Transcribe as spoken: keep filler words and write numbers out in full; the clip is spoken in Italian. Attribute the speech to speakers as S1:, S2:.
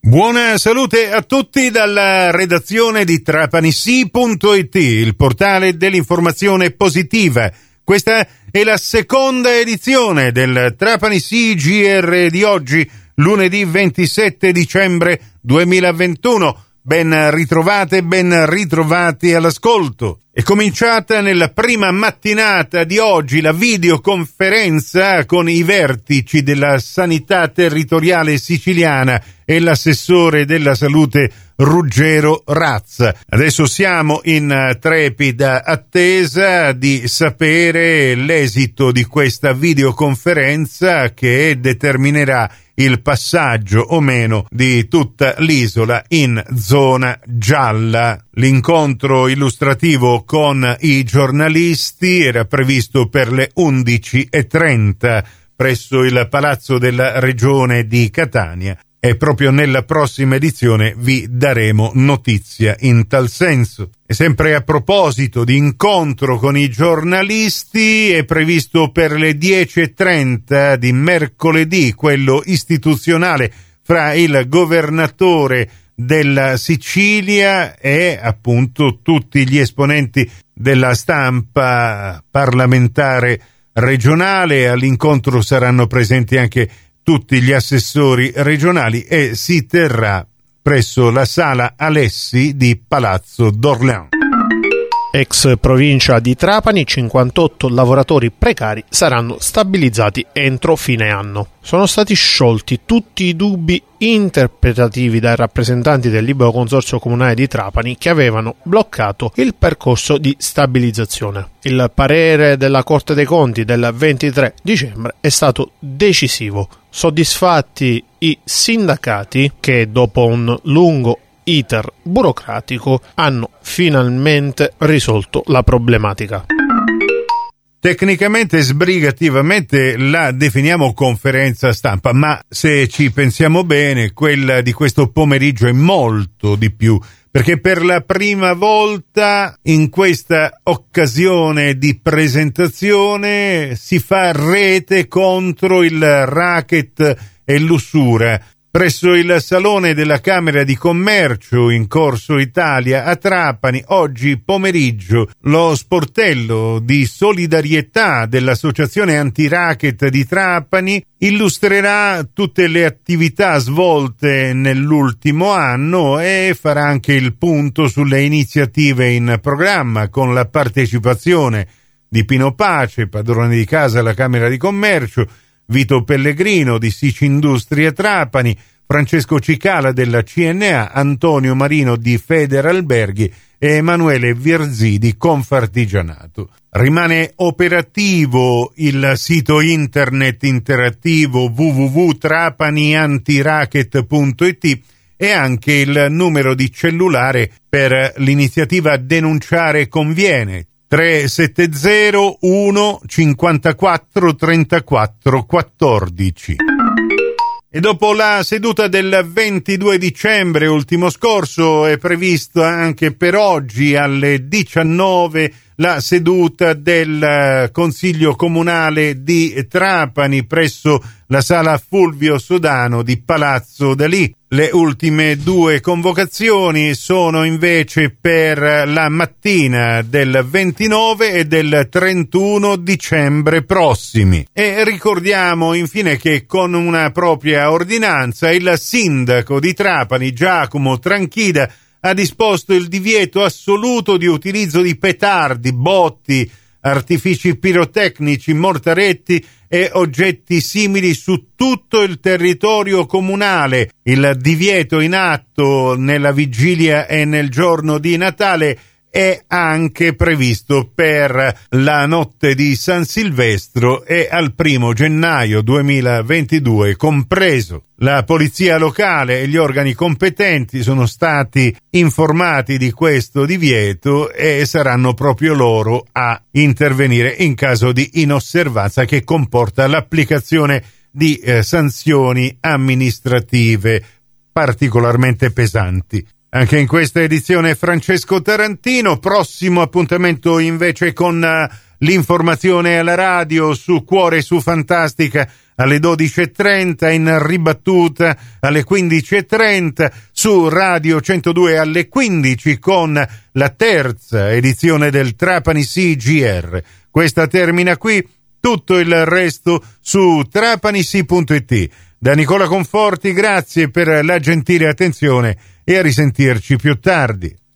S1: Buona salute a tutti dalla redazione di Trapanissi punto it, il portale dell'informazione positiva. Questa è la seconda edizione del Trapanissi G R di oggi, lunedì ventisette dicembre duemilaventuno. Ben ritrovate, ben ritrovati all'ascolto. È cominciata nella prima mattinata di oggi la videoconferenza con i vertici della sanità territoriale siciliana e l'assessore della salute Ruggero Razza. Adesso siamo in trepida attesa di sapere l'esito di questa videoconferenza che determinerà il passaggio o meno di tutta l'isola in zona gialla. L'incontro illustrativo con i giornalisti era previsto per le undici e trenta presso il Palazzo della Regione di Catania e proprio nella prossima edizione vi daremo notizia in tal senso. E sempre a proposito di incontro con i giornalisti, è previsto per le dieci e trenta di mercoledì, quello istituzionale fra il governatore della Sicilia e appunto tutti gli esponenti della stampa parlamentare regionale. All'incontro saranno presenti anche tutti gli assessori regionali e si terrà presso la Sala Alessi di Palazzo d'Orléans.
S2: Ex provincia di Trapani, cinquantotto lavoratori precari saranno stabilizzati entro fine anno. Sono stati sciolti tutti i dubbi interpretativi dai rappresentanti del Libero Consorzio Comunale di Trapani che avevano bloccato il percorso di stabilizzazione. Il parere della Corte dei Conti del ventitré dicembre è stato decisivo. Soddisfatti i sindacati che dopo un lungo iter burocratico hanno finalmente risolto la problematica.
S1: Tecnicamente, sbrigativamente la definiamo conferenza stampa, ma se ci pensiamo bene, quella di questo pomeriggio è molto di più, perché per la prima volta in questa occasione di presentazione si fa rete contro il racket e l'usura. Presso il Salone della Camera di Commercio in Corso Italia a Trapani, oggi pomeriggio, lo sportello di solidarietà dell'Associazione Antiracket di Trapani illustrerà tutte le attività svolte nell'ultimo anno e farà anche il punto sulle iniziative in programma con la partecipazione di Pino Pace, padrone di casa alla Camera di Commercio, Vito Pellegrino di Sicindustria Trapani, Francesco Cicala della C N A, Antonio Marino di Federalberghi e Emanuele Virzì di Confartigianato. Rimane operativo il sito internet interattivo w w w punto trapani antiracket punto it e anche il numero di cellulare per l'iniziativa Denunciare Conviene, tre sette zero uno cinquantaquattro trentaquattro quattordici. E dopo la seduta del ventidue dicembre ultimo scorso è prevista anche per oggi alle diciannove la seduta del Consiglio Comunale di Trapani presso la Sala Fulvio Sodano di Palazzo Dalì. Le ultime due convocazioni sono invece per la mattina del ventinove e del trentuno dicembre prossimi. E ricordiamo infine che con una propria ordinanza il sindaco di Trapani, Giacomo Tranchida, ha disposto il divieto assoluto di utilizzo di petardi, botti, artifici pirotecnici, mortaretti e oggetti simili su tutto il territorio comunale. Il divieto in atto nella vigilia e nel giorno di Natale è anche previsto per la notte di San Silvestro e al primo gennaio duemilaventidue compreso. La polizia locale e gli organi competenti sono stati informati di questo divieto e saranno proprio loro a intervenire in caso di inosservanza che comporta l'applicazione di eh, sanzioni amministrative particolarmente pesanti. Anche in questa edizione Francesco Tarantino. Prossimo appuntamento invece con uh, l'informazione alla radio su Cuore e su Fantastica alle dodici e trenta, in ribattuta alle quindici e trenta, su Radio centodue alle quindici con la terza edizione del Trapani C G R. Questa termina qui, tutto il resto su trapanisi punto it. Da Nicola Conforti, grazie per la gentile attenzione e a risentirci più tardi.